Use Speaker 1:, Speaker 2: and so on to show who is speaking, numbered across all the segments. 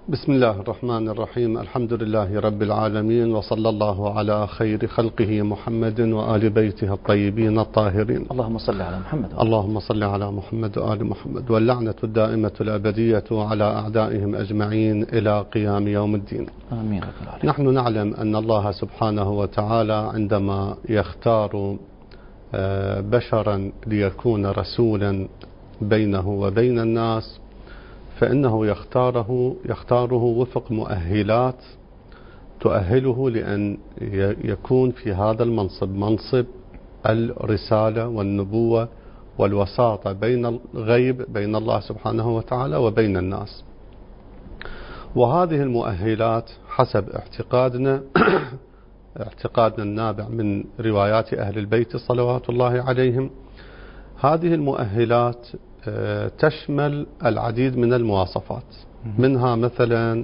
Speaker 1: بسم الله الرحمن الرحيم. الحمد لله رب العالمين، وصلى الله على خير خلقه محمد وآل بيته الطيبين الطاهرين.
Speaker 2: اللهم صل على محمد.
Speaker 1: اللهم صل على محمد وآل محمد، واللعنة الدائمة الأبدية على أعدائهم أجمعين إلى قيام يوم الدين.
Speaker 2: آمين.
Speaker 1: نحن نعلم أن الله سبحانه وتعالى عندما يختار بشرا ليكون رسولا بينه وبين الناس فإنه يختاره وفق مؤهلات تؤهله لأن يكون في هذا المنصب، منصب الرسالة والنبوة والوساطة بين الغيب، بين الله سبحانه وتعالى وبين الناس. وهذه المؤهلات حسب اعتقادنا النابع من روايات أهل البيت صلوات الله عليهم، هذه المؤهلات تشمل العديد من المواصفات، منها مثلا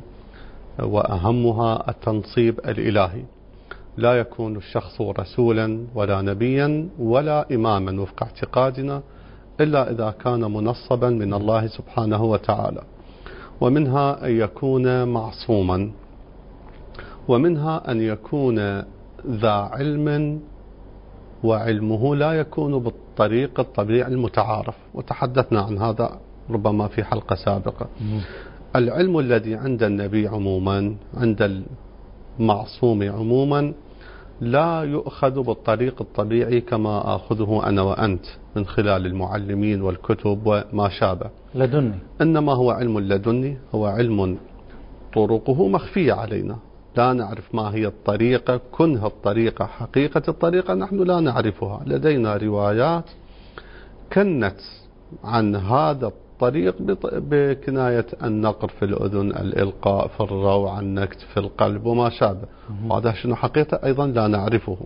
Speaker 1: وأهمها التنصيب الإلهي. لا يكون الشخص رسولا ولا نبيا ولا إماما وفق اعتقادنا إلا إذا كان منصبا من الله سبحانه وتعالى. ومنها أن يكون معصوما، ومنها أن يكون ذا علم، وعلمه لا يكون بالطريق الطبيعي المتعارف، وتحدثنا عن هذا ربما في حلقة سابقة. العلم الذي عند النبي عموما، عند المعصوم عموما، لا يؤخذ بالطريق الطبيعي كما أخذه أنا وأنت من خلال المعلمين والكتب وما شابه،
Speaker 2: لدني.
Speaker 1: إنما هو علم لدني، هو علم طرقه مخفية علينا، لا نعرف ما هي الطريقة، كنه الطريقة، حقيقة الطريقة نحن لا نعرفها. لدينا روايات كنت عن هذا الطريق بكناية النقر في الأذن، الإلقاء في الروع، النكت في القلب وما شابه، وهذا شنو حقيقة أيضا لا نعرفه.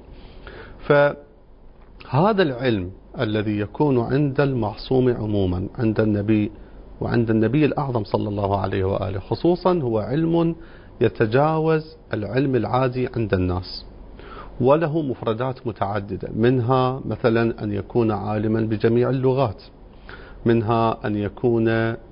Speaker 1: فهذا العلم الذي يكون عند المعصوم عموما، عند النبي وعند النبي الأعظم صلى الله عليه وآله خصوصا، هو علم يتجاوز العلم العادي عند الناس، وله مفردات متعددة، منها مثلا أن يكون عالما بجميع اللغات، منها أن يكون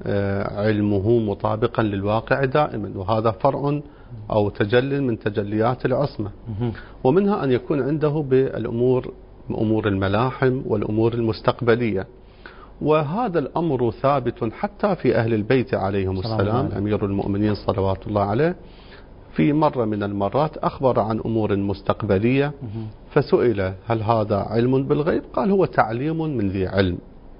Speaker 1: علمه مطابقا للواقع دائما، وهذا فرع أو تجل من تجليات العصمة، ومنها أن يكون عنده بالأمور، أمور الملاحم والأمور المستقبلية. وهذا الأمر ثابت حتى في أهل البيت عليهم السلام. أمير المؤمنين صلوات الله عليه في مرة من المرات أخبر عن أمور مستقبلية، فسئل هل هذا علم بالغيب؟ قال هو تعليم من ذي علم.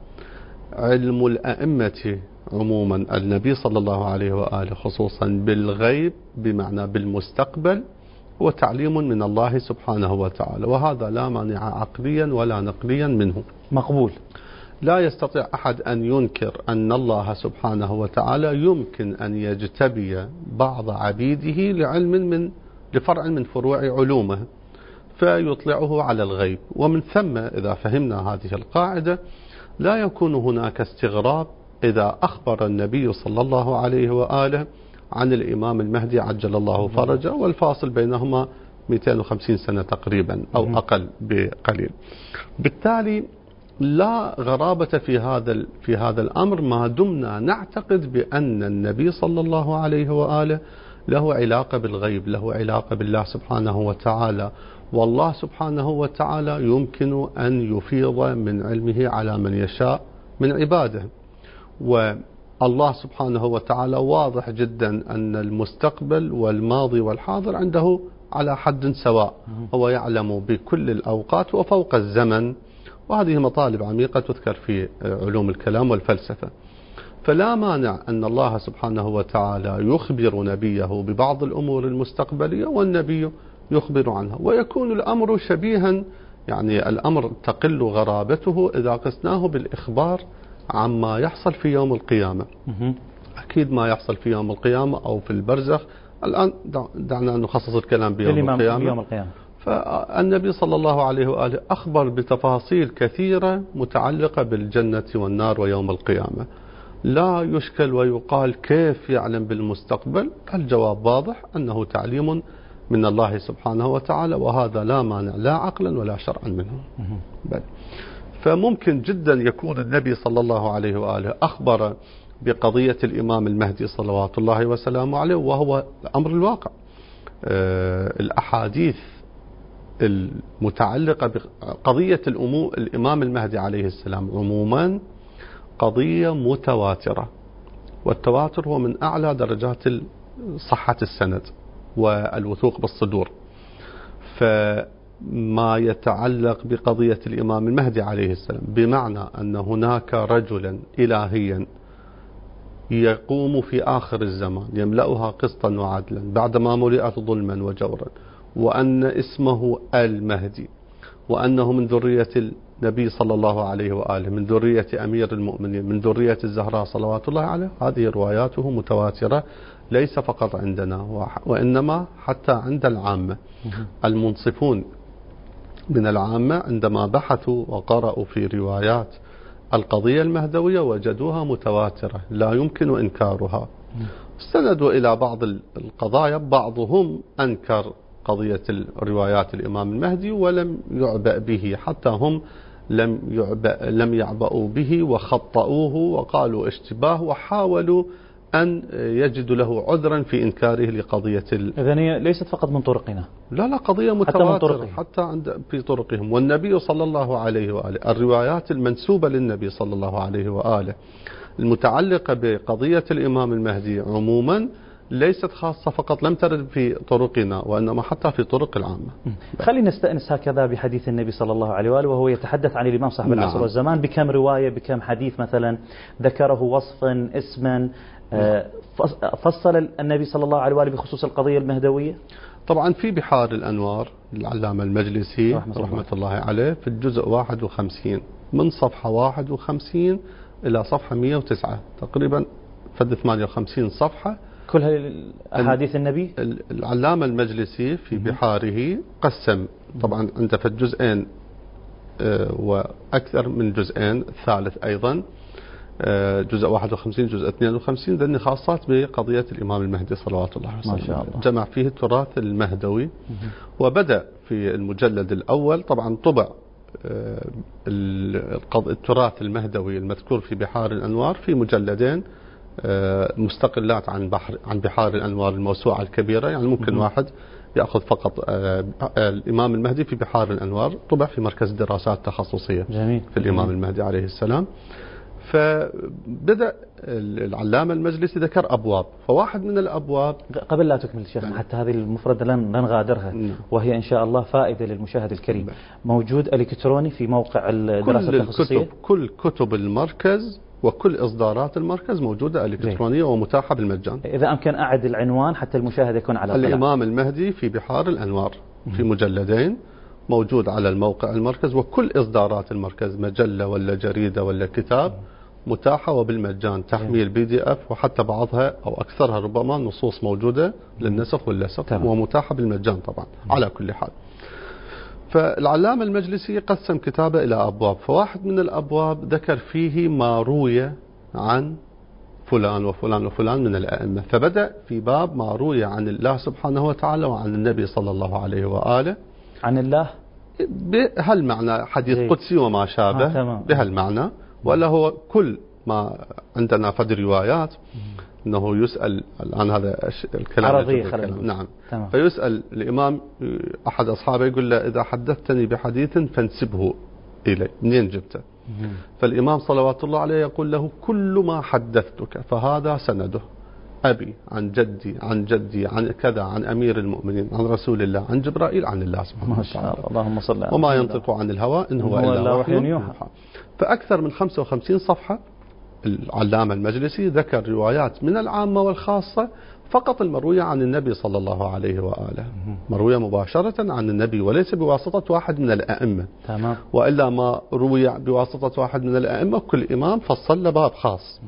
Speaker 1: علم الأئمة عموما، النبي صلى الله عليه وآله خصوصا، بالغيب بمعنى بالمستقبل، هو تعليم من الله سبحانه وتعالى، وهذا لا مانع عقليا ولا نقليا منه، مقبول. لا يستطيع أحد أن ينكر أن الله سبحانه وتعالى يمكن أن يجتبي بعض عبيده لفرع من فروع علومه فيطلعه على الغيب. ومن ثم إذا فهمنا هذه القاعدة لا يكون هناك استغراب إذا أخبر النبي صلى الله عليه وآله عن الإمام المهدي عجل الله فرجه، والفاصل بينهما 250 سنة تقريبا أو أقل بقليل. بالتالي لا غرابة في هذا الأمر ما دمنا نعتقد بأن النبي صلى الله عليه وآله له علاقة بالغيب، له علاقة بالله سبحانه وتعالى، والله سبحانه وتعالى يمكن أن يفيض من علمه على من يشاء من عباده. والله سبحانه وتعالى واضح جدا أن المستقبل والماضي والحاضر عنده على حد سواء، هو يعلم بكل الأوقات وفوق الزمن، وهذه مطالب عميقة تذكر في علوم الكلام والفلسفة. فلا مانع أن الله سبحانه وتعالى يخبر نبيه ببعض الأمور المستقبلية والنبي يخبر عنها، ويكون الأمر شبيها، يعني الأمر تقل غرابته إذا قسناه بالإخبار عما يحصل في يوم القيامة. أكيد ما يحصل في يوم القيامة أو في البرزخ. الآن دعنا نخصص الكلام بيوم القيامة. فالنبي صلى الله عليه وآله أخبر بتفاصيل كثيرة متعلقة بالجنة والنار ويوم القيامة. لا يشكل ويقال كيف يعلم بالمستقبل، الجواب واضح أنه تعليم من الله سبحانه وتعالى، وهذا لا مانع لا عقلا ولا شرعا منه. بل فممكن جدا يكون النبي صلى الله عليه وآله أخبر بقضية الإمام المهدي صلوات الله وسلامه عليه، وهو أمر الواقع. الأحاديث المتعلقة بقضية الإمام المهدي عليه السلام عموما قضية متواترة، والتواتر هو من أعلى درجات صحة السند والوثوق بالصدور. فما يتعلق بقضية الإمام المهدي عليه السلام بمعنى أن هناك رجلا إلهيا يقوم في آخر الزمان يملأها قسطا وعدلا بعدما ملئت ظلما وجورا، وأن اسمه المهدي، وأنه من ذرية النبي صلى الله عليه وآله، من ذرية أمير المؤمنين، من ذرية الزهراء صلوات الله عليه. هذه رواياته متواترة ليس فقط عندنا وإنما حتى عند العامة. المنصفون من العامة عندما بحثوا وقرأوا في روايات القضية المهدوية وجدوها متواترة لا يمكن إنكارها. استندوا إلى بعض القضايا، بعضهم أنكر قضية روايات الإمام المهدي ولم يعبأ به، حتى هم لم يعبأوا به وخطأوه وقالوا اشتباه، وحاولوا أن يجدوا له عذرا في إنكاره لقضية
Speaker 2: إذن هي ليست فقط من طرقنا،
Speaker 1: لا قضية متواترة حتى في طرقهم. والنبي صلى الله عليه وآله، الروايات المنسوبة للنبي صلى الله عليه وآله المتعلقة بقضية الإمام المهدي عموما ليست خاصة فقط، لم ترد في طرقنا وإنما حتى في طرق العامة.
Speaker 2: خلينا نستأنس هكذا بحديث النبي صلى الله عليه وآله وهو يتحدث عن الإمام صاحب العصر والزمان. بكم رواية، بكم حديث مثلا ذكره وصفا اسما فصل النبي صلى الله عليه وآله بخصوص القضية المهدوية؟
Speaker 1: طبعا في بحار الأنوار العلامة المجلسي رحمة الله عليه في الجزء 51 من صفحة 51 إلى صفحة 109 تقريبا، فد 58 صفحة
Speaker 2: كلها أحاديث النبي.
Speaker 1: العلامة المجلسي في بحاره قسم طبعا عنده في الجزئين وأكثر من جزئين، الثالث أيضا جزء 51 جزء 52 ذني خاصات بقضية الإمام المهدي صلوات الله عليه وسلم. جمع فيه التراث المهدوي، وبدأ في المجلد الأول طبعا طبع التراث المهدوي المذكور في بحار الأنوار في مجلدين مستقلات عن بحار الأنوار الموسوعة الكبيرة. يعني ممكن واحد يأخذ فقط الإمام المهدي في بحار الأنوار، طبع في مركز دراسات تخصصية
Speaker 2: جميل.
Speaker 1: في الإمام المهدي عليه السلام. فبدأ العلامة المجلسي ذكر أبواب، فواحد من الأبواب
Speaker 2: قبل لا تكمل شيخنا حتى هذه المفردة لن نغادرها، وهي إن شاء الله فائدة للمشاهد الكريم. موجود إلكتروني في موقع الدراسة التخصصية؟
Speaker 1: كل كتب المركز وكل إصدارات المركز موجودة إلكترونية ومتاحة بالمجان.
Speaker 2: إذا أمكن أعد العنوان حتى المشاهد يكون على
Speaker 1: الإمام المهدي في بحار الأنوار في مجلدين موجود على الموقع المركز، وكل إصدارات المركز مجلة ولا جريدة ولا كتاب متاحة وبالمجان، تحميل PDF، وحتى بعضها أو أكثرها ربما نصوص موجودة للنسخ واللصق ومتاحة بالمجان طبعا على كل حال. فالعلامة المجلسي قسم كتابه إلى أبواب، فواحد من الأبواب ذكر فيه ما روي عن فلان وفلان وفلان من الأئمة، فبدأ في باب ما روي عن الله سبحانه وتعالى وعن النبي صلى الله عليه وآله.
Speaker 2: عن الله
Speaker 1: بهالمعنى حديث قدسي وما شابه بهالمعنى، ولا هو كل ما عندنا فد روايات أنه يسأل الآن هذا الكلام نعم
Speaker 2: تمام.
Speaker 1: فيسأل الإمام أحد أصحابه يقول له إذا حدثتني بحديث فانسبه إلي، منين جبته؟ فالإمام صلوات الله عليه يقول له كل ما حدثتك فهذا سنده، أبي عن جدي عن جدي عن كذا عن أمير المؤمنين عن رسول الله عن جبرائيل عن الله سبحانه وتعالى.
Speaker 2: اللهم صل على
Speaker 1: وما ينطق عن الهوى إن هو إلا وحي يوحى. فأكثر من 55 صفحة العلامة المجلسي ذكر روايات من العامة والخاصة فقط المروية عن النبي صلى الله عليه وآله، مروية مباشرة عن النبي وليس بواسطة واحد من الأئمة.
Speaker 2: تمام.
Speaker 1: وإلا ما روي بواسطة واحد من الأئمة كل إمام فصل له باب خاص.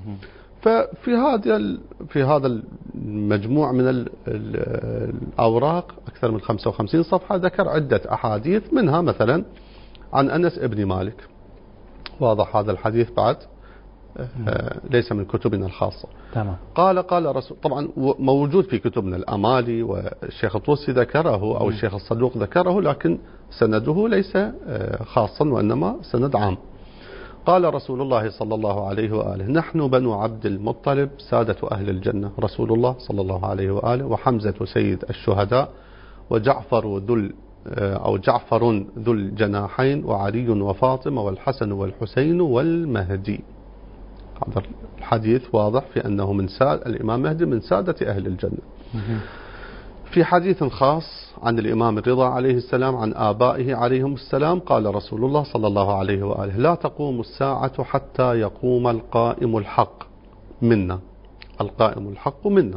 Speaker 1: في هذا المجموع من الأوراق أكثر من 55 صفحة ذكر عدة أحاديث، منها مثلا عن أنس ابن مالك. واضح هذا الحديث بعد ليس من كتبنا الخاصة.
Speaker 2: تمام.
Speaker 1: قال رسول، طبعا موجود في كتبنا الأمالي والشيخ الطوسي ذكره أو الشيخ الصدوق ذكره، لكن سنده ليس خاصا وإنما سند عام. قال رسول الله صلى الله عليه وآله: نحن بنو عبد المطلب سادة أهل الجنة، رسول الله صلى الله عليه وآله، وحمزة سيد الشهداء، وجعفر جعفر ذو الجناحين، وعلي وفاطمة والحسن والحسين والمهدي. هذا الحديث واضح في أنه الإمام مهدي من سادة أهل الجنة. في حديث خاص عن الإمام الرضا عليه السلام عن آبائه عليهم السلام، قال رسول الله صلى الله عليه وآله: لا تقوم الساعة حتى يقوم القائم الحق منا. القائم الحق منا،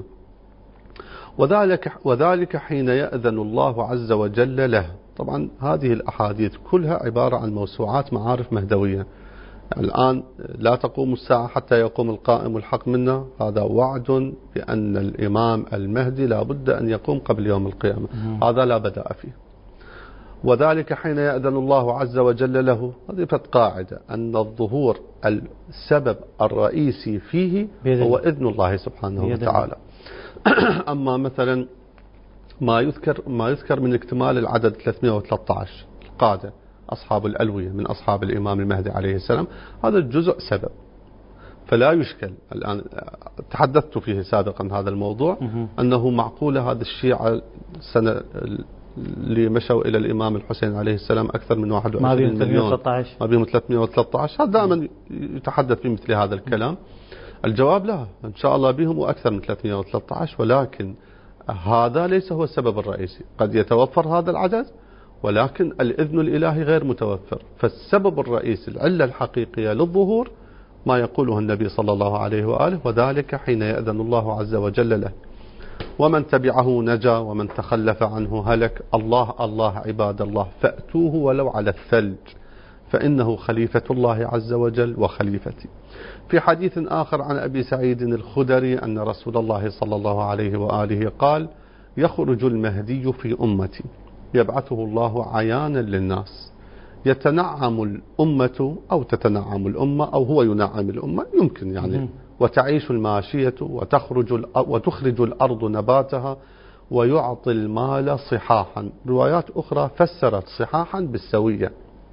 Speaker 1: وذلك حين يأذن الله عز وجل له. طبعا هذه الأحاديث كلها عبارة عن موسوعات معارف مهدوية. الآن لا تقوم الساعة حتى يقوم القائم الحق منا، هذا وعد بأن الإمام المهدي لا بد أن يقوم قبل يوم القيامة، هذا لا بدأ فيه. وذلك حين يأذن الله عز وجل له، هذه قاعدة أن الظهور السبب الرئيسي فيه هو إذن الله سبحانه وتعالى. أما مثلا ما يذكر من اكتمال العدد 313 القادة أصحاب الألوية من أصحاب الإمام المهدي عليه السلام، هذا الجزء سبب، فلا يشكل. الآن تحدثت فيه سابقا هذا الموضوع، أنه معقولة هذا الشيعة السنة اللي مشوا إلى الإمام الحسين عليه السلام أكثر من 21 مليون، ما بهم 313، هذا دائما يتحدث في مثل هذا الكلام. الجواب لا، إن شاء الله بهم وأكثر من 313، ولكن هذا ليس هو السبب الرئيسي. قد يتوفر هذا العدد ولكن الإذن الإلهي غير متوفر. فالسبب الرئيسي، العلة الحقيقية للظهور ما يقوله النبي صلى الله عليه وآله: وذلك حين يأذن الله عز وجل له، ومن تبعه نجا ومن تخلف عنه هلك. الله الله عباد الله، فأتوه ولو على الثلج، فإنه خليفة الله عز وجل وخليفتي. في حديث آخر عن أبي سعيد الخدري أن رسول الله صلى الله عليه وآله قال: يخرج المهدي في أمتي يبعثه الله عيانا للناس، يتنعم الأمة أو تتنعم الأمة أو هو ينعم الأمة، يمكن يعني، وتعيش الماشية وتخرج الأرض نباتها، ويعطي المال صحاحا. روايات أخرى فسرت صحاحا بالسوية،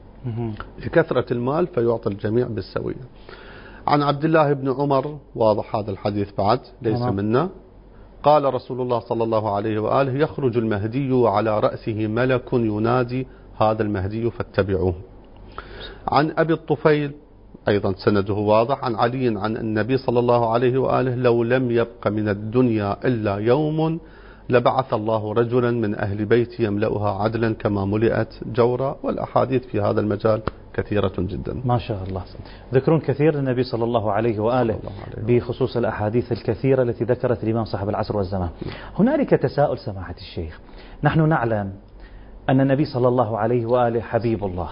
Speaker 1: لكثرة المال فيعطي الجميع بالسوية. عن عبد الله بن عمر، واضح هذا الحديث بعد ليس منا، قال رسول الله صلى الله عليه وآله: يخرج المهدي وعلى رأسه ملك ينادي: هذا المهدي فاتبعوه. عن أبي الطفيل أيضا سنده واضح عن علي عن النبي صلى الله عليه وآله: لو لم يبق من الدنيا إلا يوم لبعث الله رجلا من أهل بيتي يملأها عدلا كما ملئت جورا. والأحاديث في هذا المجال كثيرة جدا
Speaker 2: ما شاء الله. ذكر كثير للنبي صلى الله عليه وآله بخصوص الأحاديث الكثيرة التي ذكرت الإمام صاحب العصر والزمان. هنالك تساؤل سماحة الشيخ، نحن نعلم أن النبي صلى الله عليه وآله حبيب الله،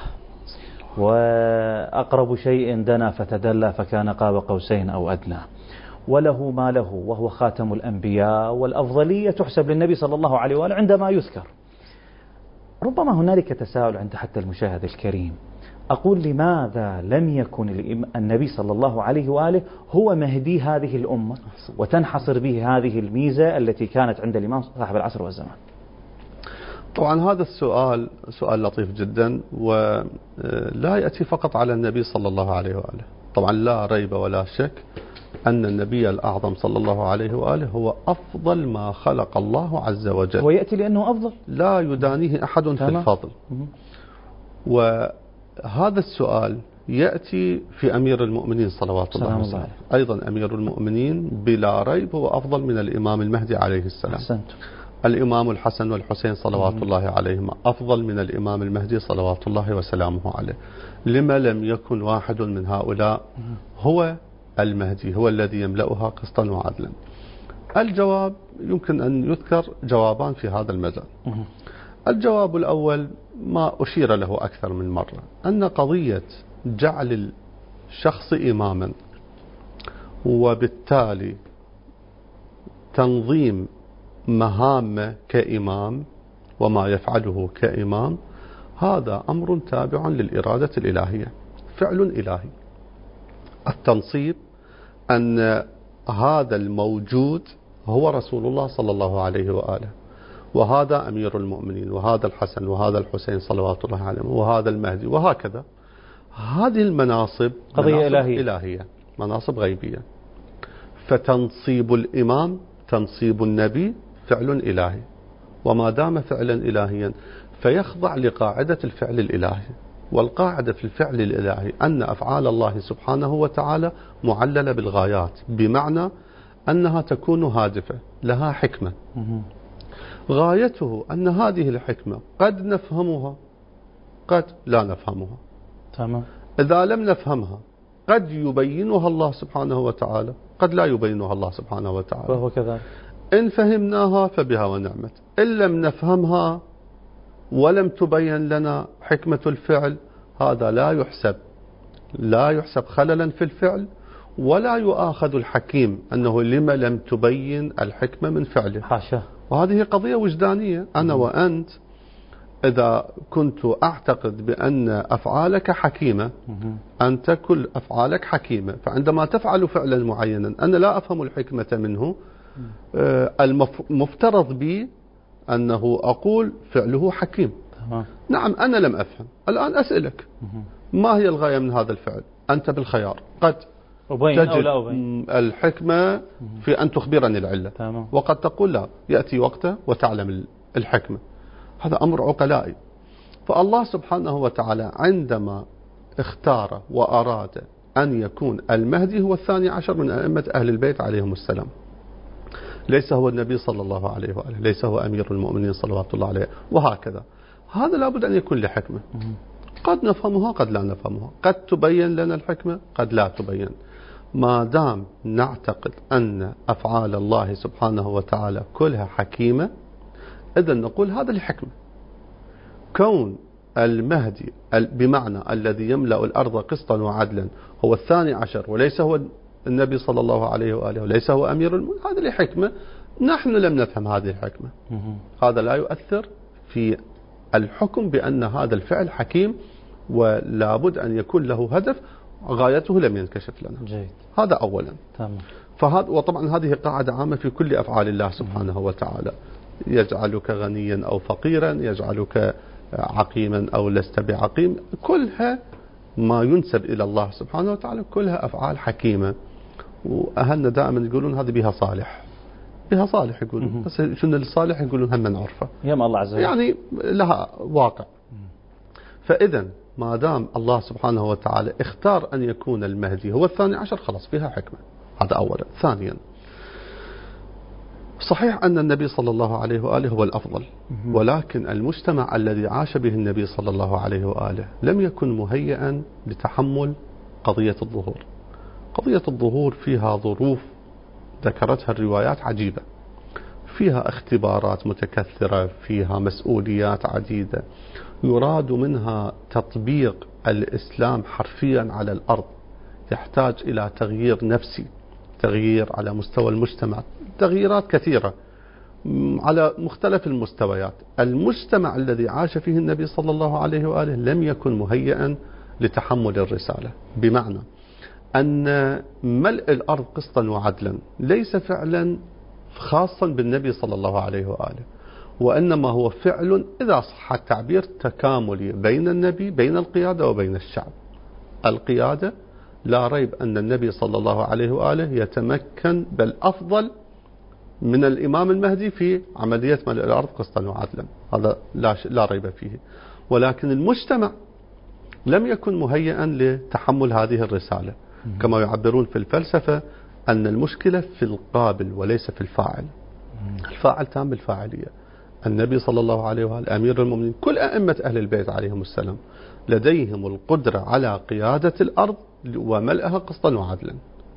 Speaker 2: وأقرب شيء دنا فتدلى فكان قاب قوسين أو أدنى، وله ما له، وهو خاتم الأنبياء، والأفضلية تحسب للنبي صلى الله عليه وآله عندما يذكر. ربما هنالك تساؤل عند حتى المشاهد الكريم، أقول لماذا لم يكن النبي صلى الله عليه وآله هو مهدي هذه الأمة وتنحصر به هذه الميزة التي كانت عند الإمام صاحب العصر والزمان؟
Speaker 1: طبعا هذا السؤال سؤال لطيف جدا، ولا يأتي فقط على النبي صلى الله عليه وآله. طبعا لا ريب ولا شك أن النبي الأعظم صلى الله عليه وآله هو أفضل ما خلق الله عز وجل،
Speaker 2: ويأتي لأنه أفضل،
Speaker 1: لا يدانيه أحد في الفضل. وهذا السؤال يأتي في أمير المؤمنين صلوات الله وسلامه، أيضا أمير المؤمنين بلا ريب هو أفضل من الإمام المهدي عليه السلام.
Speaker 2: أحسنت.
Speaker 1: الإمام الحسن والحسين صلوات الله عليهما أفضل من الإمام المهدي صلوات الله وسلامه عليه. لما لم يكن واحد من هؤلاء هو المهدي، هو الذي يملأها قسطا وعدلا؟ الجواب يمكن أن يذكر جوابان في هذا المجال. الجواب الأول ما أشير له أكثر من مرة، أن قضية جعل الشخص إماما وبالتالي تنظيم مهامه كإمام وما يفعله كإمام، هذا أمر تابع للإرادة الإلهية، فعل إلهي. التنصيب أن هذا الموجود هو رسول الله صلى الله عليه وآله، وهذا أمير المؤمنين، وهذا الحسن، وهذا الحسين صلوات الله عليهم، وهذا المهدي، وهكذا. هذه المناصب
Speaker 2: قضية
Speaker 1: إلهية، مناصب غيبية. فتنصيب الإمام، تنصيب النبي فعل إلهي، وما دام فعلا إلهيا فيخضع لقاعدة الفعل الإلهي. والقاعدة في الفعل الإلهي أن أفعال الله سبحانه وتعالى معللة بالغايات، بمعنى أنها تكون هادفة، لها حكمة. غايته أن هذه الحكمة قد نفهمها قد لا نفهمها.
Speaker 2: تمام.
Speaker 1: إذا لم نفهمها قد يبينها الله سبحانه وتعالى، قد لا يبينها الله سبحانه وتعالى،
Speaker 2: وهو كذلك.
Speaker 1: إن فهمناها فبها ونعمت، إن لم نفهمها ولم تبين لنا حكمة الفعل، هذا لا يحسب خللا في الفعل، ولا يؤاخذ الحكيم أنه لما لم تبين الحكمة من فعله.
Speaker 2: حاشا.
Speaker 1: وهذه قضية وجدانية. أنا وأنت إذا كنت أعتقد بأن أفعالك حكيمة، أنت كل أفعالك حكيمة، فعندما تفعل فعلا معينا أنا لا أفهم الحكمة منه، المفترض بي أنه أقول فعله حكيم. نعم أنا لم أفهم، الآن أسألك ما هي الغاية من هذا الفعل؟ أنت بالخيار، قد تجد الحكمة في أن تخبرني العلة، وقد تقول لا، يأتي وقته وتعلم الحكمة. هذا أمر عقلائي. فالله سبحانه وتعالى عندما اختار وأراد أن يكون المهدي هو 12 من أئمة أهل البيت عليهم السلام، ليس هو النبي صلى الله عليه وآله، ليس هو أمير المؤمنين صلوات الله عليه، وهكذا. هذا لابد أن يكون لحكمة، قد نفهمها قد لا نفهمها، قد تبين لنا الحكمة قد لا تبين. ما دام نعتقد أن أفعال الله سبحانه وتعالى كلها حكيمة، إذن نقول هذا الحكمة. كون المهدي بمعنى الذي يملأ الأرض قسطا وعدلا هو 12 وليس هو النبي صلى الله عليه وآله وليس هو أمير المؤمنين، هذا الحكمة. نحن لم نفهم هذه الحكمة، هذا لا يؤثر في الحكم بأن هذا الفعل حكيم، ولا بد أن يكون له هدف غايته لم ينكشف لنا.
Speaker 2: جيد.
Speaker 1: هذا أولا.
Speaker 2: تمام.
Speaker 1: وطبعا هذه قاعدة عامة في كل أفعال الله سبحانه وتعالى، يجعلك غنيا أو فقيرا، يجعلك عقيما أو لست بعقيم، كلها ما ينسب إلى الله سبحانه وتعالى كلها أفعال حكيمة. وأهلنا دائما يقولون هذه بها صالح، بها صالح يقولون، بس شنو الصالح يقولون هم نعرفه،
Speaker 2: يا الله عز وجل،
Speaker 1: يعني لها واقع. فإذا ما دام الله سبحانه وتعالى اختار أن يكون المهدي هو 12 خلاص فيها حكمة. هذا أولا. ثانيا، صحيح أن النبي صلى الله عليه وآله هو الأفضل، ولكن المجتمع الذي عاش به النبي صلى الله عليه وآله لم يكن مهيئا لتحمل قضية الظهور. قضية الظهور فيها ظروف ذكرتها الروايات عجيبة، فيها اختبارات متكثرة، فيها مسؤوليات عديدة، يراد منها تطبيق الإسلام حرفيا على الأرض، يحتاج إلى تغيير نفسي، تغيير على مستوى المجتمع، تغييرات كثيرة على مختلف المستويات. المجتمع الذي عاش فيه النبي صلى الله عليه وآله لم يكن مهيئا لتحمل الرسالة، بمعنى أن ملء الأرض قسطا وعدلا ليس فعلا خاصا بالنبي صلى الله عليه وآله، وإنما هو فعل إذا صح التعبير تكاملي بين النبي، بين القيادة وبين الشعب. القيادة لا ريب أن النبي صلى الله عليه وآله يتمكن بل أفضل من الإمام المهدي في عملية ملء الأرض قسطا وعدلا، هذا لا ريب فيه. ولكن المجتمع لم يكن مهيئا لتحمل هذه الرسالة، كما يعبرون في الفلسفة أن المشكلة في القابل وليس في الفاعل. الفاعل تام بالفاعلية. النبي صلى الله عليه وآله أمير المؤمنين، كل أئمة أهل البيت عليهم السلام لديهم القدرة على قيادة الأرض وملئها قسطا وعدلا،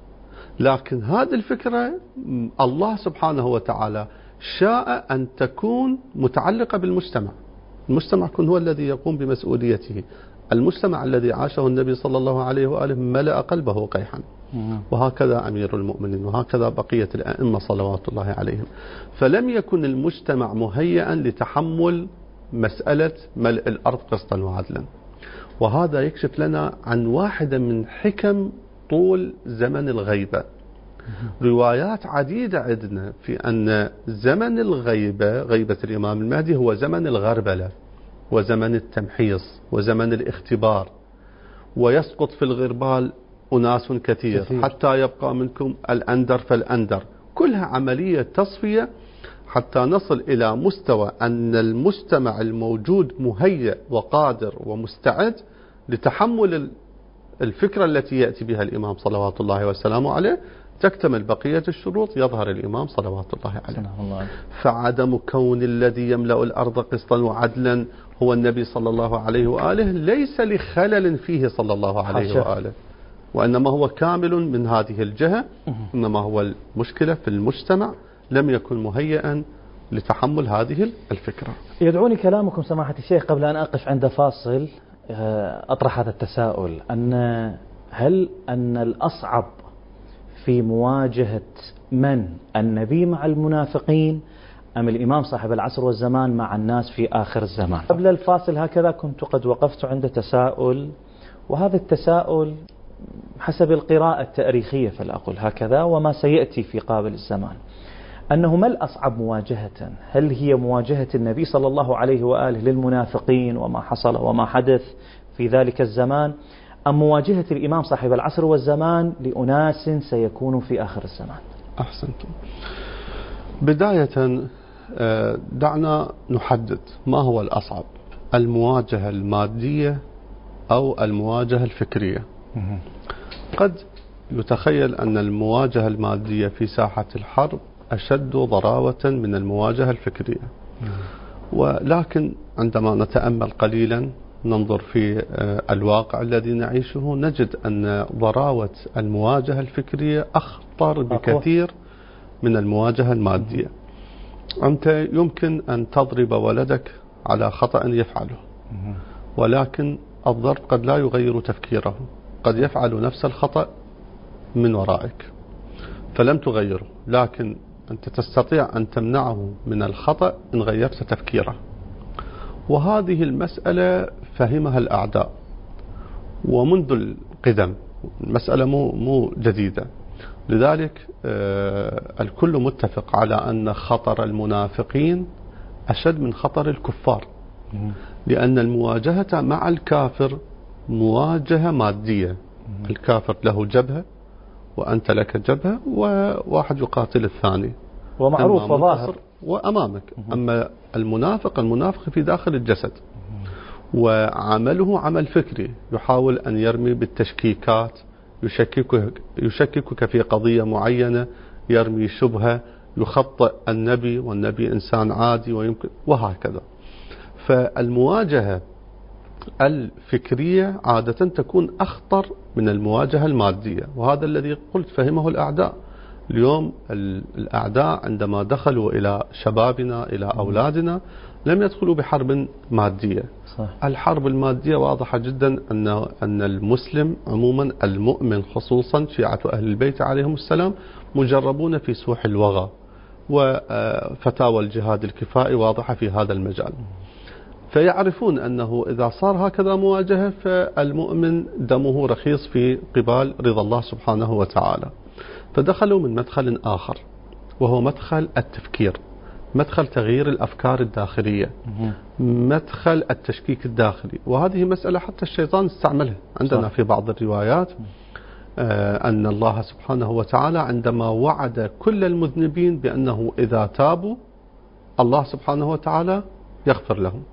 Speaker 1: لكن هذه الفكرة الله سبحانه وتعالى شاء أن تكون متعلقة بالمجتمع. المجتمع يكون هو الذي يقوم بمسؤوليته. المجتمع الذي عاشه النبي صلى الله عليه وآله ملأ قلبه قيحا، وهكذا أمير المؤمنين، وهكذا بقية الأئمة صلوات الله عليهم. فلم يكن المجتمع مهيئا لتحمل مسألة ملء الأرض قسطا وعدلا. وهذا يكشف لنا عن واحدة من حكم طول زمن الغيبة. روايات عديدة عندنا في أن زمن الغيبة، غيبة الإمام المهدي، هو زمن الغربلة وزمن التمحيص وزمن الاختبار. ويسقط في الغربال أناس كثير حتى يبقى منكم الأندر فالأندر. كلها عملية تصفية حتى نصل إلى مستوى أن المجتمع الموجود مهيئ وقادر ومستعد لتحمل الفكرة التي يأتي بها الإمام صلوات الله وسلامه عليه. تكتمل بقية الشروط، يظهر الإمام صلوات الله عليه. فعدم كون الذي يملأ الأرض قسطا وعدلا هو النبي صلى الله عليه وآله ليس لخلل فيه صلى الله عليه وآله، وإنما هو كامل من هذه الجهة. إنما هو المشكلة في المجتمع لم يكن مهيئا لتحمل هذه الفكرة.
Speaker 2: يدعوني كلامكم سماحة الشيخ قبل أن أقف عند فاصل أطرح هذا التساؤل، هل أن الأصعب في مواجهة النبي مع المنافقين أم الإمام صاحب العصر والزمان مع الناس في آخر الزمان؟ قبل الفاصل هكذا كنت قد وقفت عند تساؤل، وهذا التساؤل حسب القراءة التاريخية فلا أقول هكذا وما سيأتي في قابل الزمان، أنه ما الأصعب مواجهة؟ هل هي مواجهة النبي صلى الله عليه وآله للمنافقين وما حصل وما حدث في ذلك الزمان، أم مواجهة الإمام صاحب العصر والزمان لأناس سيكون في آخر الزمان؟
Speaker 1: أحسنتم. بداية دعنا نحدد ما هو الأصعب، المواجهة المادية أو المواجهة الفكرية. قد يتخيل أن المواجهة المادية في ساحة الحرب أشد ضراوة من المواجهة الفكرية، ولكن عندما نتأمل قليلا ننظر في الواقع الذي نعيشه نجد أن ضراوة المواجهة الفكرية أخطر بكثير من المواجهة المادية. أنت يمكن أن تضرب ولدك على خطأ يفعله، ولكن الضرب قد لا يغير تفكيره، قد يفعل نفس الخطأ من ورائك فلم تغيره، لكن أنت تستطيع أن تمنعه من الخطأ إن غيرت تفكيره. وهذه المسألة فهمها الأعداء ومنذ القدم، المسألة مو جديدة. لذلك الكل متفق على أن خطر المنافقين أشد من خطر الكفار، لأن المواجهة مع الكافر مواجهة مادية. الكافر له جبهة وأنت لك جبهة وواحد يقاتل الثاني
Speaker 2: ومعروف وظاهر
Speaker 1: وأمامك. أما المنافق في داخل الجسد، وعمله عمل فكري، يحاول أن يرمي بالتشكيكات، يشككك في قضية معينة، يرمي شبهة، يخطئ النبي والنبي إنسان عادي ويمكن وهكذا. فالمواجهة الفكرية عادة تكون أخطر من المواجهة المادية، وهذا الذي قلت فهمه الأعداء. اليوم الأعداء عندما دخلوا إلى شبابنا إلى أولادنا لم يدخلوا بحرب مادية.
Speaker 2: صح.
Speaker 1: الحرب المادية واضحة جدا أن المسلم عموما، المؤمن خصوصا، شيعة أهل البيت عليهم السلام مجربون في سوح الوغى، وفتاوى الجهاد الكفائي واضحة في هذا المجال. فيعرفون أنه إذا صار هكذا مواجهة فالمؤمن دمه رخيص في قبال رضا الله سبحانه وتعالى. فدخلوا من مدخل آخر وهو مدخل التفكير، مدخل تغيير الأفكار الداخلية، مدخل التشكيك الداخلي. وهذه مسألة حتى الشيطان استعملها عندنا في بعض الروايات، أن الله سبحانه وتعالى عندما وعد كل المذنبين بأنه إذا تابوا الله سبحانه وتعالى يغفر لهم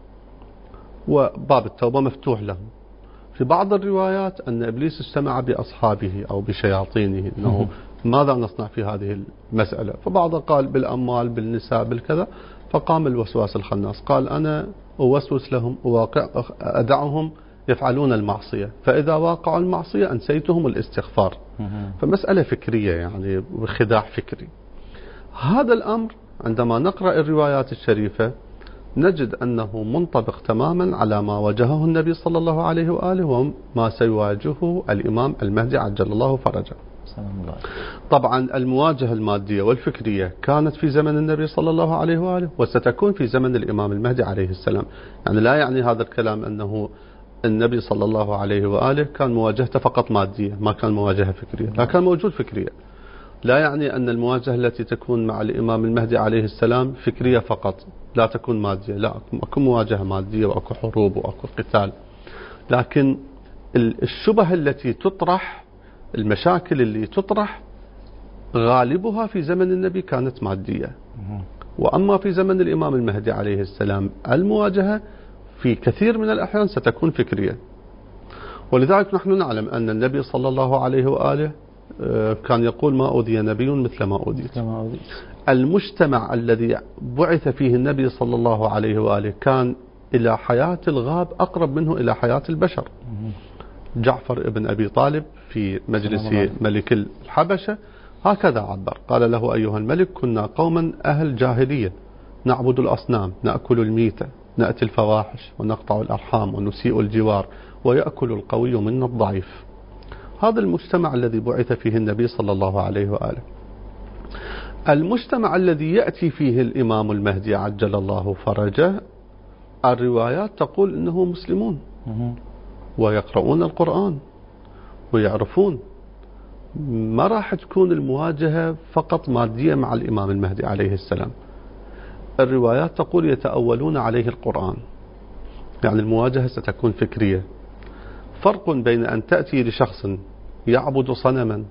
Speaker 1: وباب التوبة مفتوح لهم. في بعض الروايات أن إبليس اجتمع بأصحابه أو بشياطينه أنه ماذا نصنع في هذه المسألة، فبعض قال بالأموال بالنساء بالكذا، فقام الوسواس الخناس قال أنا أوسوس لهم أدعهم يفعلون المعصية، فإذا واقعوا المعصية أنسيتهم الاستغفار. فمسألة فكرية يعني بخداع فكري. هذا الأمر عندما نقرأ الروايات الشريفة نجد أنه منطبق تماما على ما واجهه النبي صلى الله عليه وآله وما سيواجهه الإمام المهدي عجل الله فرجه. طبعا المواجهة المادية والفكرية كانت في زمن النبي صلى الله عليه وآله وستكون في زمن الإمام المهدي عليه السلام. يعني لا يعني هذا الكلام أنه النبي صلى الله عليه وآله كان مواجهته فقط مادية، ما كان مواجهة فكرية، لا كان موجود فكرية. لا يعني أن المواجهة التي تكون مع الإمام المهدي عليه السلام فكرية فقط لا تكون مادية، لا، أكو مواجهة مادية وأكو حروب وأكو قتال. لكن الشبه التي تطرح، المشاكل اللي تطرح غالبها في زمن النبي كانت مادية، وأما في زمن الإمام المهدي عليه السلام المواجهة في كثير من الأحيان ستكون فكرية. ولذلك نحن نعلم أن النبي صلى الله عليه وآله كان يقول ما أوذي نبي مثل ما أوذيت. المجتمع الذي بعث فيه النبي صلى الله عليه وآله كان إلى حياة الغاب أقرب منه إلى حياة البشر. جعفر ابن أبي طالب في مجلس ملك الحبشة هكذا عبر، قال له أيها الملك كنا قوما أهل جاهلية نعبد الأصنام، نأكل الميتة، نأتي الفواحش، ونقطع الأرحام، ونسيء الجوار، ويأكل القوي منا الضعيف. هذا المجتمع الذي بعث فيه النبي صلى الله عليه وآله. المجتمع الذي يأتي فيه الإمام المهدي عجل الله فرجه، الروايات تقول إنه مسلمون ويقرؤون القرآن ويعرفون. ما راح تكون المواجهة فقط مادية مع الإمام المهدي عليه السلام. الروايات تقول يتأولون عليه القرآن، يعني المواجهة ستكون فكرية. فرق بين أن تأتي لشخص يعبد صنما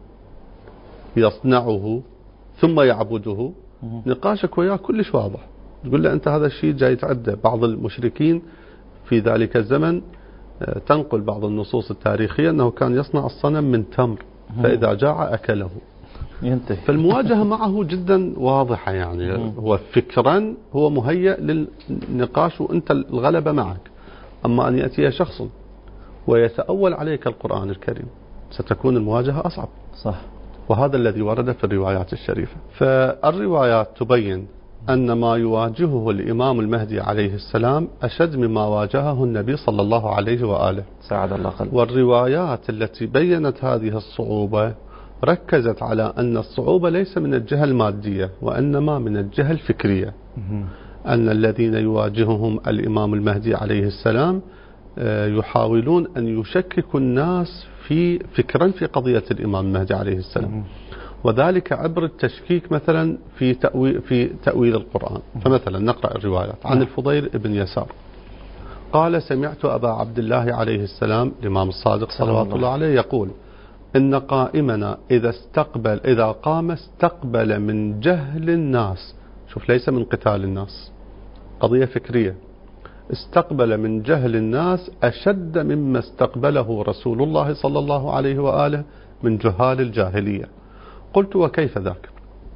Speaker 1: يصنعه ثم يعبده، نقاشك وياه كلش واضح، تقول له أنت هذا الشيء جاي تعده. بعض المشركين في ذلك الزمن تنقل بعض النصوص التاريخية أنه كان يصنع الصنم من تمر فإذا جاع أكله.
Speaker 2: ينتهي.
Speaker 1: فالمواجهة معه جدا واضحة، يعني هو فكرا هو مهيأ للنقاش وأنت الغلبة معك. أما أن يأتي شخص ويتأول عليك القرآن الكريم ستكون المواجهة أصعب.
Speaker 2: صح.
Speaker 1: وهذا الذي ورد في الروايات الشريفة. فالروايات تبين أن ما يواجهه الإمام المهدي عليه السلام أشد مما واجهه النبي صلى الله عليه وآله.
Speaker 2: سعد الله قلبه.
Speaker 1: والروايات التي بيّنت هذه الصعوبة ركزت على أن الصعوبة ليس من الجهة المادية وإنما من الجهة الفكرية. أن الذين يواجههم الإمام المهدي عليه السلام يحاولون أن يشككوا الناس فكرا في قضية الإمام المهدي عليه السلام، وذلك عبر التشكيك مثلا في تأويل القرآن. فمثلا نقرأ الروايات عن الفضيل بن يسار قال سمعت أبا عبد الله عليه السلام الإمام الصادق صلوات الله عليه يقول إن قائمنا إذا قام استقبل من جهل الناس، شوف ليس من قتال الناس، قضية فكرية، استقبل من جهل الناس أشد مما استقبله رسول الله صلى الله عليه وآله من جهال الجاهلية. قلت وكيف ذاك؟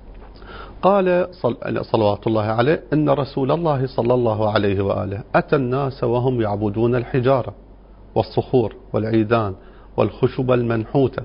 Speaker 1: قال صلوات الله عليه إن رسول الله صلى الله عليه وآله أتى الناس وهم يعبدون الحجارة والصخور والعيدان والخشب المنحوتة،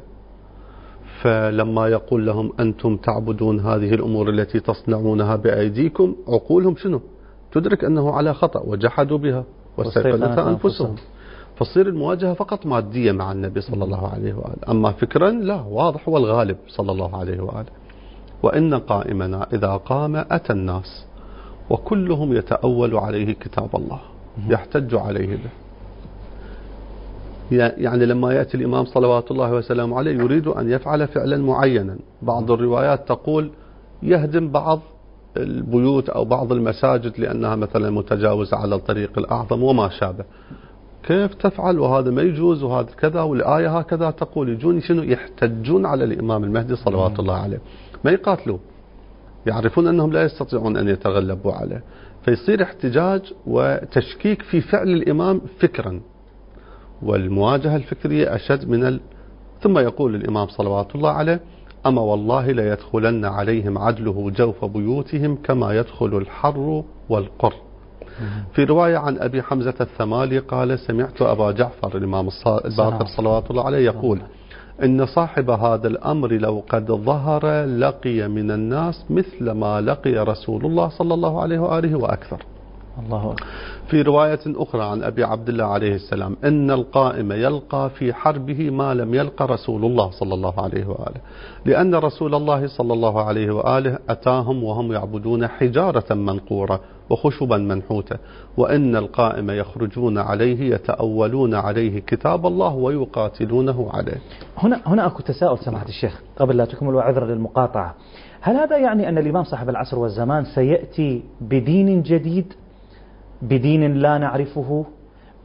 Speaker 1: فلما يقول لهم أنتم تعبدون هذه الأمور التي تصنعونها بأيديكم، عقولهم شنو؟ تدرك أنه على خطأ وجحدوا بها واستيقنتها أنفسهم. فتصير المواجهة فقط مادية مع النبي صلى الله عليه وآله، أما فكرا لا، واضح هو الغالب صلى الله عليه وآله. وإن قائمنا إذا قام أتى الناس وكلهم يتأول عليه كتاب الله يحتج عليه به. يعني لما يأتي الإمام صلوات الله وسلامه عليه يريد أن يفعل فعلا معينا، بعض الروايات تقول يهدم بعض البيوت أو بعض المساجد لأنها مثلا متجاوزة على الطريق الأعظم وما شابه. كيف تفعل وهذا ما يجوز وهذا كذا والآية هكذا تقول؟ يجون شنو؟ يحتجون على الإمام المهدي صلوات الله عليه، ما يقاتلوا، يعرفون أنهم لا يستطيعون أن يتغلبوا عليه، فيصير احتجاج وتشكيك في فعل الإمام فكرا، والمواجهة الفكرية أشد من ثم يقول الإمام صلوات الله عليه أما والله ليدخلن عليهم عدله جوف بيوتهم كما يدخل الحر والقر. في رواية عن أبي حمزة الثمالي قال سمعت أبا جعفر الإمام الباقر صلوات الله عليه يقول إن صاحب هذا الأمر لو قد ظهر لقي من الناس مثل ما لقي رسول الله صلى الله عليه وآله وأكثر.
Speaker 2: الله.
Speaker 1: في رواية أخرى عن أبي عبد الله عليه السلام إن القائم يلقى في حربه ما لم يلقى رسول الله صلى الله عليه وآله، لأن رسول الله صلى الله عليه وآله أتاهم وهم يعبدون حجارة منقورة وخشبا منحوتة، وإن القائم يخرجون عليه يتأولون عليه كتاب الله ويقاتلونه عليه.
Speaker 2: هنا أكو تساؤل سماحة الشيخ قبل لا تكمل وعذرا للمقاطعة، هل هذا يعني أن الإمام صاحب العصر والزمان سيأتي بدين جديد، بدين لا نعرفه،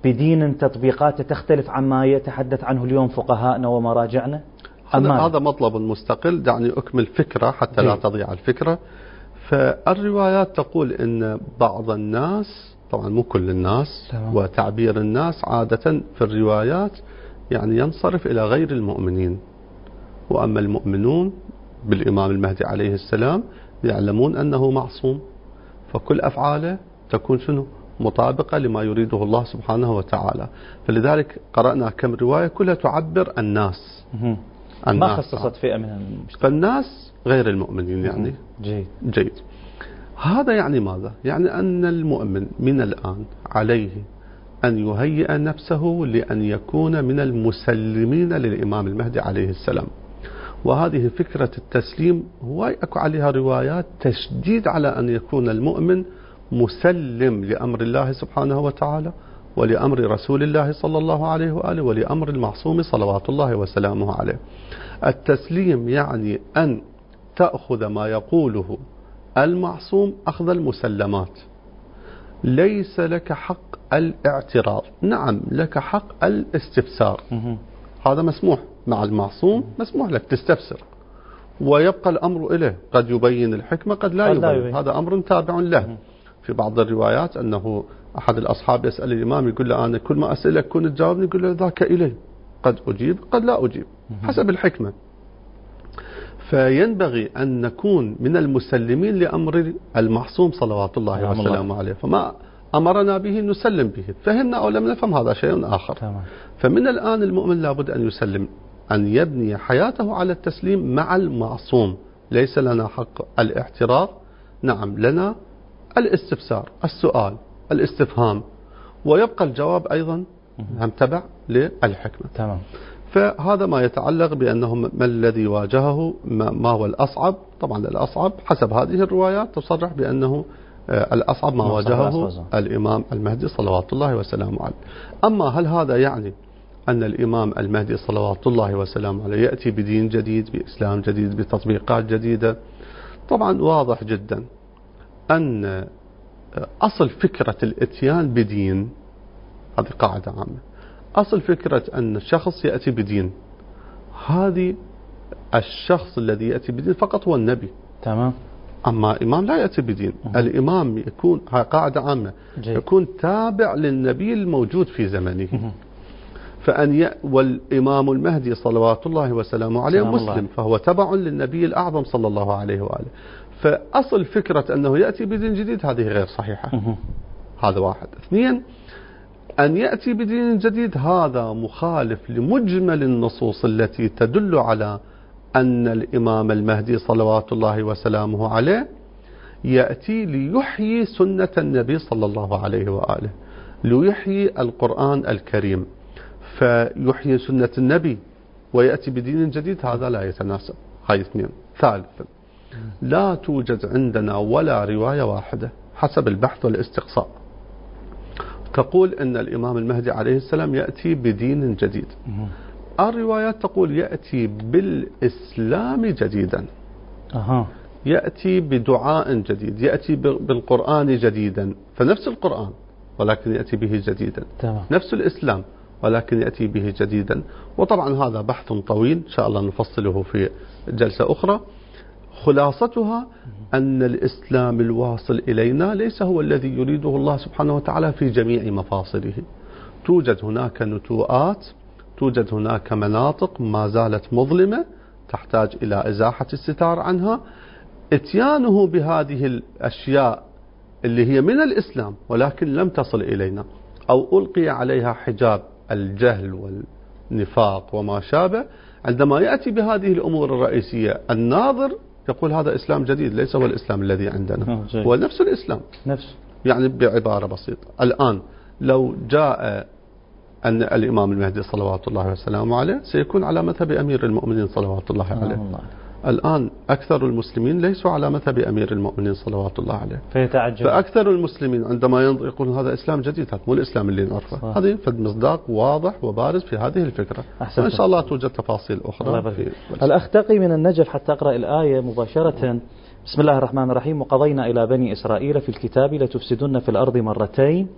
Speaker 2: بدين تطبيقاته تختلف عما يتحدث عنه اليوم فقهاءنا ومراجعنا؟
Speaker 1: هذا مطلب مستقل. دعني أكمل فكرة حتى لا تضيع الفكرة. فالروايات تقول إن بعض الناس، طبعا مو كل الناس، وتعبير الناس عادة في الروايات يعني ينصرف إلى غير المؤمنين، وأما المؤمنون بالإمام المهدي عليه السلام يعلمون أنه معصوم، فكل أفعاله تكون شنو؟ مطابقة لما يريده الله سبحانه وتعالى. فلذلك قرأنا كم رواية كلها تعبر الناس
Speaker 2: ما خصصت فئة من المجتمع،
Speaker 1: فالناس غير المؤمنين يعني. جيد. هذا يعني ماذا؟ يعني أن المؤمن من الآن عليه أن يهيئ نفسه لأن يكون من المسلمين للإمام المهدي عليه السلام. وهذه فكرة التسليم هو أكو عليها روايات تشديد على أن يكون المؤمن مسلم لأمر الله سبحانه وتعالى، ولأمر رسول الله صلى الله عليه وآله، ولأمر المعصوم صلوات الله وسلامه عليه. التسليم يعني أن تأخذ ما يقوله المعصوم أخذ المسلمات. ليس لك حق الاعتراض، نعم لك حق الاستفسار، هذا مسموح مع المعصوم، مسموح لك تستفسر، ويبقى الأمر إليه، قد يبين الحكمة قد لا يبين، هذا أمر تابع له. في بعض الروايات أنه أحد الأصحاب يسأل الإمام يقول له أنا كل ما أسألك كن تجاوبني، يقول له ذاك إلي، قد أجيب قد لا أجيب حسب الحكمة. فينبغي أن نكون من المسلمين لأمر المعصوم صلوات الله وسلامه عليه، فما أمرنا به نسلم به، فهمنا أو لم نفهم هذا شيء آخر. فمن الآن المؤمن لابد أن يسلم، أن يبني حياته على التسليم مع المعصوم. ليس لنا حق الاعتراض، نعم لنا الاستفسار، السؤال، الاستفهام، ويبقى الجواب أيضا هم تبع للحكمة.
Speaker 2: تمام.
Speaker 1: فهذا ما يتعلق بأنه ما الذي واجهه، ما هو الأصعب. طبعا الأصعب حسب هذه الروايات تصرح بأنه الأصعب ما واجهه الإمام المهدي صلوات الله وسلامه عليه. أما هل هذا يعني أن الإمام المهدي صلوات الله وسلامه عليه يأتي بدين جديد، بإسلام جديد، بتطبيقات جديدة؟ طبعا واضح جدا أن أصل فكرة الإتيان بدين، هذه قاعدة عامة، أصل فكرة أن الشخص يأتي بدين، هذه الشخص الذي يأتي بدين فقط هو النبي.
Speaker 2: تمام.
Speaker 1: أما إمام لا يأتي بدين. الإمام يكون، هذه قاعدة عامة، يكون تابع للنبي الموجود في زمنه. والإمام المهدي صلوات الله وسلامه عليه مسلم، فهو تبع للنبي الأعظم صلى الله عليه وآله. فأصل فكرة أنه يأتي بدين جديد هذه غير صحيحة. هذا واحد. اثنين، أن يأتي بدين جديد هذا مخالف لمجمل النصوص التي تدل على أن الإمام المهدي صلوات الله وسلامه عليه يأتي ليحيي سنة النبي صلى الله عليه وآله، ليحيي القرآن الكريم، فيحيي سنة النبي ويأتي بدين جديد، هذا لا يتناسب. هاي اثنين. ثالثا، لا توجد عندنا ولا رواية واحدة حسب البحث والاستقصاء تقول أن الإمام المهدي عليه السلام يأتي بدين جديد. الروايات تقول يأتي بالإسلام جديدا، يأتي بدعاء جديد، يأتي بالقرآن جديدا، فنفس القرآن ولكن يأتي به جديدا. نفس الإسلام ولكن يأتي به جديدا. وطبعا هذا بحث طويل إن شاء الله نفصله في جلسة أخرى. خلاصتها أن الإسلام الواصل إلينا ليس هو الذي يريده الله سبحانه وتعالى في جميع مفاصله. توجد هناك نتوءات، توجد هناك مناطق ما زالت مظلمة تحتاج إلى إزاحة الستار عنها. اتيانه بهذه الأشياء اللي هي من الإسلام ولكن لم تصل إلينا، أو ألقي عليها حجاب الجهل والنفاق وما شابه، عندما يأتي بهذه الأمور الرئيسية الناظر يقول هذا إسلام جديد، ليس هو الإسلام الذي عندنا، هو نفس الإسلام. يعني بعبارة بسيطة، الآن لو جاء أن الإمام المهدي صلوات الله وسلامه عليه سيكون على مذهب أمير المؤمنين صلوات الله عليه. الآن أكثر المسلمين ليسوا على مذهب أمير المؤمنين صلوات الله عليه، فأكثر المسلمين عندما يقولون هذا إسلام جديد، هذا مو الإسلام اللي نعرفه. هذه فالمصداق واضح وبارز في هذه الفكرة. إن شاء الله توجد تفاصيل أخرى.
Speaker 2: الأخ تقي من النجف حتى أقرأ الآية مباشرة. بسم الله الرحمن الرحيم. وقضينا إلى بني إسرائيل في الكتاب لتفسدن في الأرض مرتين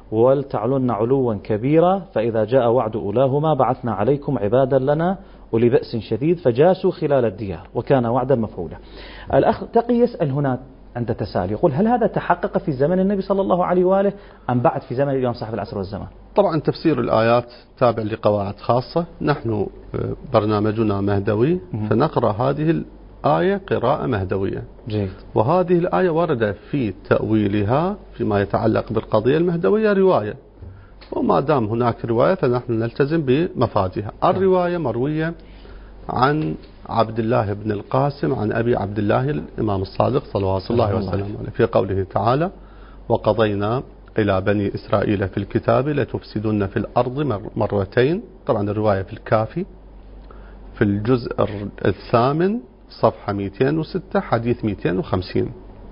Speaker 2: ولتعلن علوا كبيرا فإذا جاء وعد أولاهما بعثنا عليكم عبادا لنا أولي بأس شديد فجاسوا خلال الديار وكان وعدا مفعولا. الأخ تقي يسأل هنا عند تساؤل يقول هل هذا تحقق في زمن النبي صلى الله عليه وآله أم بعد في زمن الإمام صاحب العصر والزمان؟
Speaker 1: طبعا تفسير الآيات تابع لقواعد خاصة. نحن برنامجنا مهدوي فنقرأ هذه الآية قراءة مهدوية.
Speaker 2: جيد.
Speaker 1: وهذه الآية ورد في تأويلها فيما يتعلق بالقضية المهدوية رواية، وما دام هناك رواية فنحن نلتزم بمفادها. الرواية مروية عن عبد الله بن القاسم عن أبي عبد الله الإمام الصادق صلوات الله وسلامه عليه في قوله تعالى: وقضينا إلى بني إسرائيل في الكتاب لتفسدن في الأرض مرتين. طبعا الرواية في الكافي في الجزء الثامن صفحة 206 حديث 250.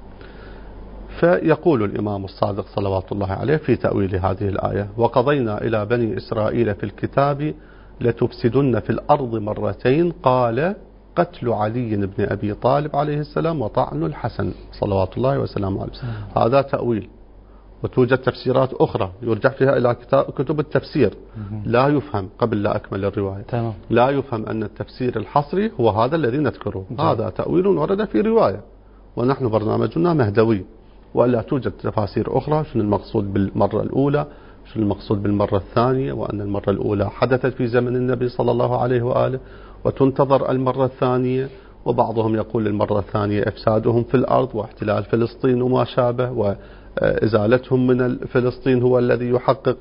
Speaker 1: فيقول الإمام الصادق صلوات الله عليه في تأويل هذه الآية: وقضينا إلى بني إسرائيل في الكتاب لتفسدن في الأرض مرتين قال قتل علي بن أبي طالب عليه السلام وطعن الحسن صلوات الله وسلامه عليه. هذا تأويل، وتوجد تفسيرات أخرى يرجع فيها إلى كتب التفسير. لا يفهم قبل لا أكمل الرواية لا يفهم أن التفسير الحصري هو هذا الذي نذكره. هذا تأويل ورد في رواية، ونحن برنامجنا مهدوي، ولا توجد تفاسير أخرى شنو المقصود بالمرة الأولى، شنو المقصود بالمرة الثانية، وأن المرة الأولى حدثت في زمن النبي صلى الله عليه وآله وتنتظر المرة الثانية. وبعضهم يقول المرة الثانية إفسادهم في الأرض واحتلال فلسطين وما شابه، وإزالتهم من فلسطين هو الذي يحقق،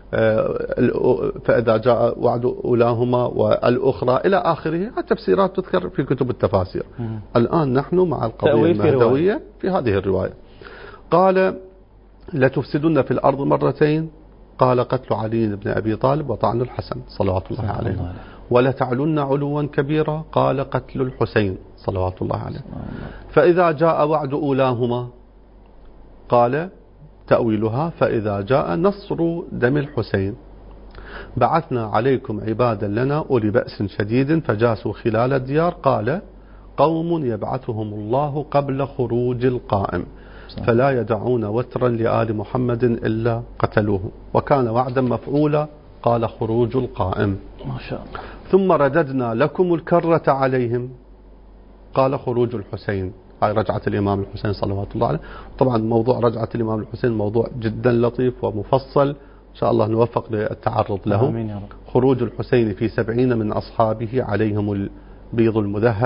Speaker 1: فإذا جاء وعد أولاهما والأخرى إلى آخره. التفسيرات تذكر في كتب التفاسير. الآن نحن مع القضية المهدوية في هذه الرواية. قال لتفسدن في الأرض مرتين قال قتل علي بن أبي طالب وطعن الحسن صلوات الله عليه، ولتعلن علوا كبيرا قال قتل الحسين صلوات الله عليه. فإذا جاء وعد أولاهما قال تأويلها فإذا جاء نصر دم الحسين بعثنا عليكم عبادا لنا أولي بأس شديد فجاسوا خلال الديار قال قوم يبعثهم الله قبل خروج القائم فلا يدعون وترا لآل محمد إلا قتلوه وكان وعدا مفعولا قال خروج القائم
Speaker 2: ما شاء الله.
Speaker 1: ثم رددنا لكم الكرة عليهم قال خروج الحسين. هاي رجعة الإمام الحسين صلوات الله عليه. طبعا موضوع رجعة الإمام الحسين موضوع جدا لطيف ومفصل، إن شاء الله نوفق للتعرض له.
Speaker 2: آمين يا رب.
Speaker 1: خروج الحسين في 70 من أصحابه عليهم البيض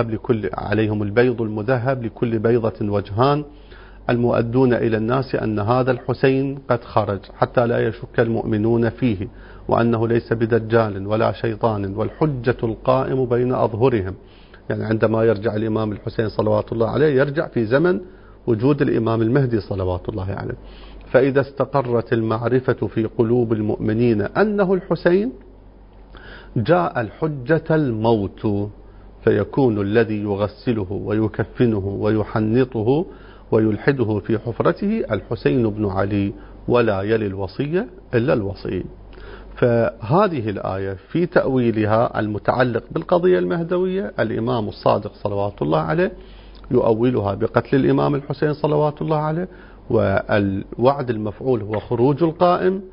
Speaker 1: المذهب لكل بيضة وجهان المؤدون إلى الناس أن هذا الحسين قد خرج حتى لا يشك المؤمنون فيه وأنه ليس بدجال ولا شيطان والحجة القائم بين أظهرهم. يعني عندما يرجع الإمام الحسين صلوات الله عليه يرجع في زمن وجود الإمام المهدي صلوات الله عليه. فإذا استقرت المعرفة في قلوب المؤمنين أنه الحسين جاء الحجة الموت فيكون الذي يغسله ويكفنه ويحنطه ويلحده في حفرته الحسين بن علي ولا يلي الوصية إلا الوصي. فهذه الآية في تأويلها المتعلق بالقضية المهدوية الإمام الصادق صلوات الله عليه يؤولها بقتل الإمام الحسين صلوات الله عليه، والوعد المفعول هو خروج القائم،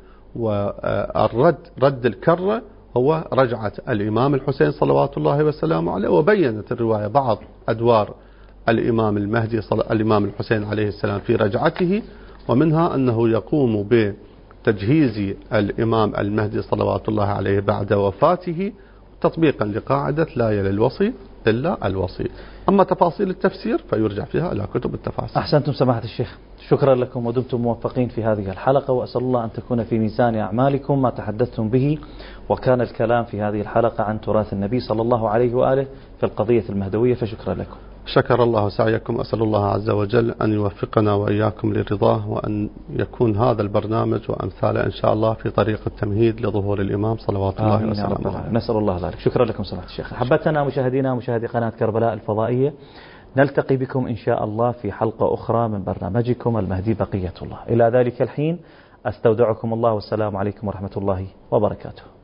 Speaker 1: رد الكرة هو رجعة الإمام الحسين صلوات الله وسلامه عليه. وبينت الرواية بعض أدوار الإمام المهدي الإمام الحسين عليه السلام في رجعته، ومنها أنه يقوم بتجهيز الإمام المهدي صلوات الله عليه بعد وفاته تطبيقا لقاعدة لا يلي الوصي إلا الوصي. أما تفاصيل التفسير فيرجع فيها إلى كتب التفاسير.
Speaker 2: أحسنتم سماحة الشيخ، شكرا لكم ودمتم موفقين في هذه الحلقة، وأسأل الله أن تكون في ميزان أعمالكم ما تحدثتم به. وكان الكلام في هذه الحلقة عن تراث النبي صلى الله عليه وآله في القضية المهدوية، فشكرا لكم.
Speaker 1: شكر الله سعيكم. أسأل الله عز وجل أن يوفقنا وإياكم لرضاه، وأن يكون هذا البرنامج وأمثاله إن شاء الله في طريق التمهيد لظهور الإمام صلوات الله وسلامه عليه.
Speaker 2: نسأل الله ذلك. شكرا لكم سماحة الشيخ. أحبتنا مشاهدينا ومشاهدي قناة كربلاء الفضائية، نلتقي بكم إن شاء الله في حلقة أخرى من برنامجكم المهدي بقية الله. إلى ذلك الحين أستودعكم الله والسلام عليكم ورحمة الله وبركاته.